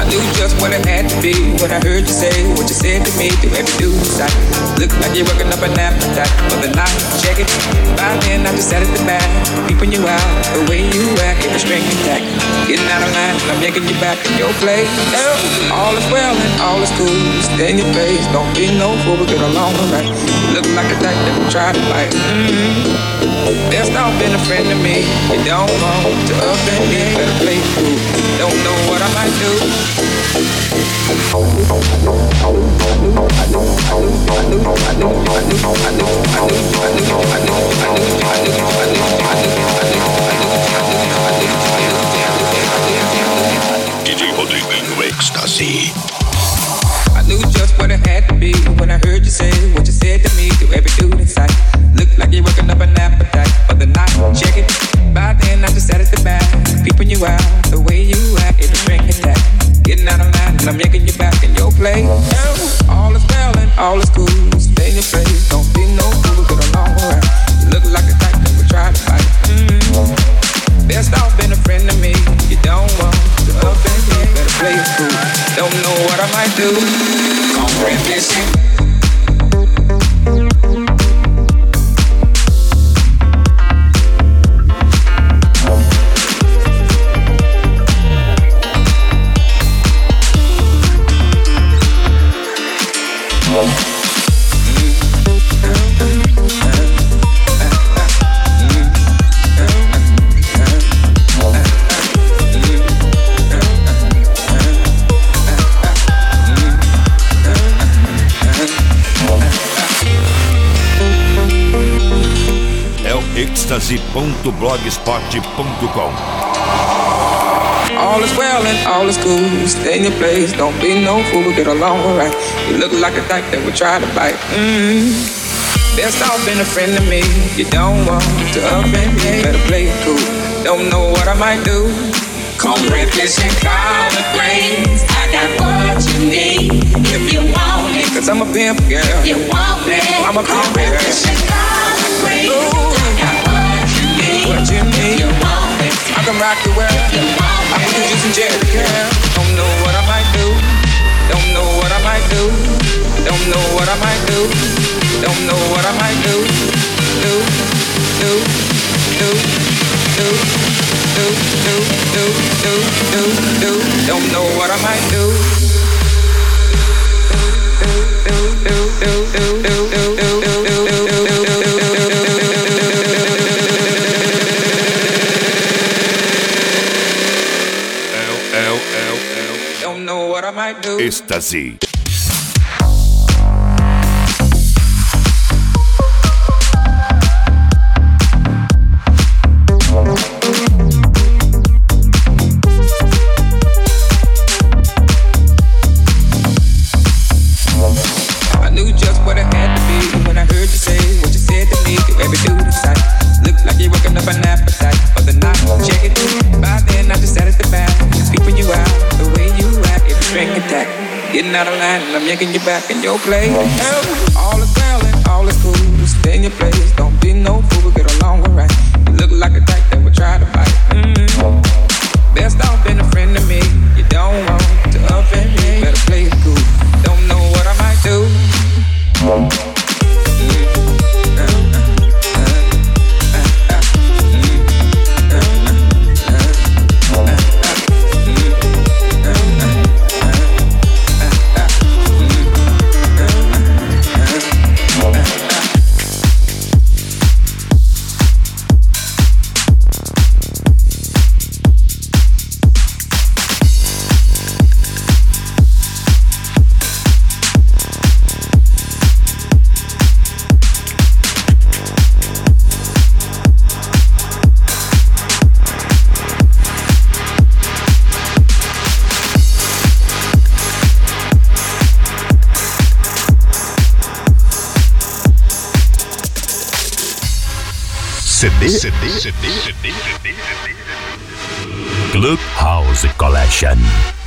knew just what it had to be when I heard you say what you said to me through every dude's sight. Looked like you're working up an appetite for the night. Check it. By then I just sat at the back, peeping you out. The way you act, keep a string intact. Getting out of line, I'm yanking you back in your place. Oh, all is well and all is cool. Stay in your face, don't be no fool, we get along alright. You look like a type that will try to fight. Best off being a friend to me. You don't want to offend me, better play it cool. Don't know what I might do. DJ Rodrigo no Ecstasy. I knew just what it had to be when I heard you say what you said to me through every dude in sight. Looked like you're working up an appetite for the night. Check it. By then I just sat at the back, peeping you out. The way you act, every string intact. Getting out of line and I'm yanking you back in your place. All is well and all is cool. Stay in your place, don't be no fool, get along alright. You look like a type that would try to fight. Best off being a friend to me. You don't want to offend me, better play it cool. Don't know what I might do. Comprehend. Ecstasy.blogspot.com. All is well and all is cool. Stay in your place, don't be no fool, we get along alright. You look like a type that would try to bite. Best off being a friend to me. You don't want to offend me, better play it cool. Don't know what I might do. Cornbread, fish, and collard greens. I got what you need if you want it. Cause I'm a pimp, girl. You want it. I'm a pimp, girl. Cornbread, fish, and collard greens. I got what you need. What you need. You want it. I can rock the world. You want I can it. do some Jerry Curl. Don't know what I might do. Don't know what I might do. Don't know what I might do. Don't know what I might do. Do, do, do, do, do, do, do, do, do, do. Don't know what I might do. Do, do, do, do, do, do, do, do, do, do, don't know what I might do. Ecstasy. I knew just what it had to be when I heard you say what you said to me through every dude in sight. Looked like you're working up an appetite for the night. Check it. By then I just sat at the back, peeping you out. The way you act, every string intact. Getting out of line and I'm yanking you back in your place. All is well and all is cool. Stay in your place, don't be no fool, we get along alright. You look like a type that would try to fight. Best off being a friend to me. You don't want to offend me, better play it cool. Don't know what I might do. CD Clubhouse Collection.